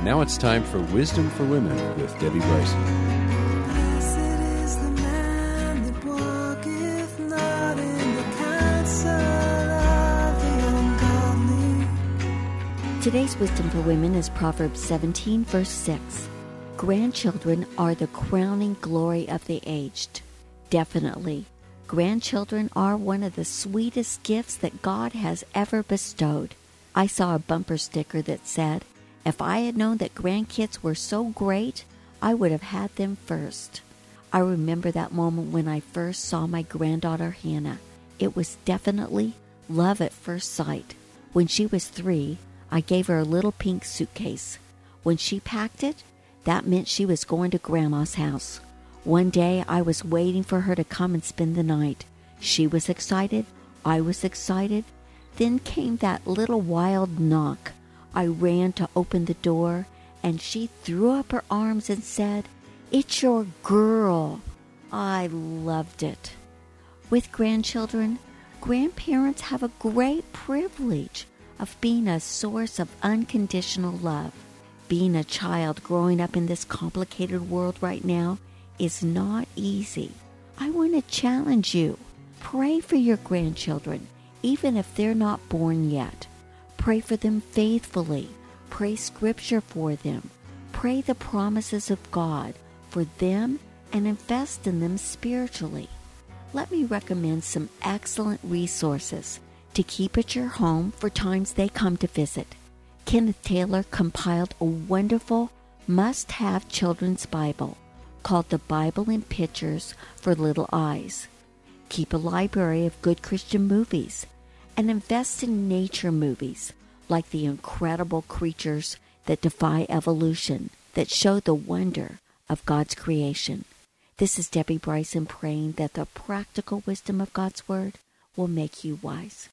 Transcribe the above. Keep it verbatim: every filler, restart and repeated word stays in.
Now it's time for Wisdom for Women with Debbie Bryson. Blessed is the man that walketh not in the counsel of the ungodly. Today's Wisdom for Women is Proverbs seventeen, verse six. Grandchildren are the crowning glory of the aged. Definitely, grandchildren are one of the sweetest gifts that God has ever bestowed. I saw a bumper sticker that said, "If I had known that grandkids were so great, I would have had them first." I remember that moment when I first saw my granddaughter Hannah. It was definitely love at first sight. When she was three, I gave her a little pink suitcase. When she packed it, that meant she was going to Grandma's house. One day, I was waiting for her to come and spend the night. She was excited. I was excited. Then came that little wild knock. I ran to open the door, and she threw up her arms and said, "It's your girl." I loved it. With grandchildren, grandparents have a great privilege of being a source of unconditional love. Being a child growing up in this complicated world right now is not easy. I want to challenge you. Pray for your grandchildren, even if they're not born yet. Pray for them faithfully. Pray scripture for them. Pray the promises of God for them and invest in them spiritually. Let me recommend some excellent resources to keep at your home for times they come to visit. Kenneth Taylor compiled a wonderful must-have children's Bible called The Bible in Pictures for Little Eyes. Keep a library of good Christian movies and invest in nature movies like the incredible creatures that defy evolution, that show the wonder of God's creation. This is Debbie Bryson praying that the practical wisdom of God's Word will make you wise.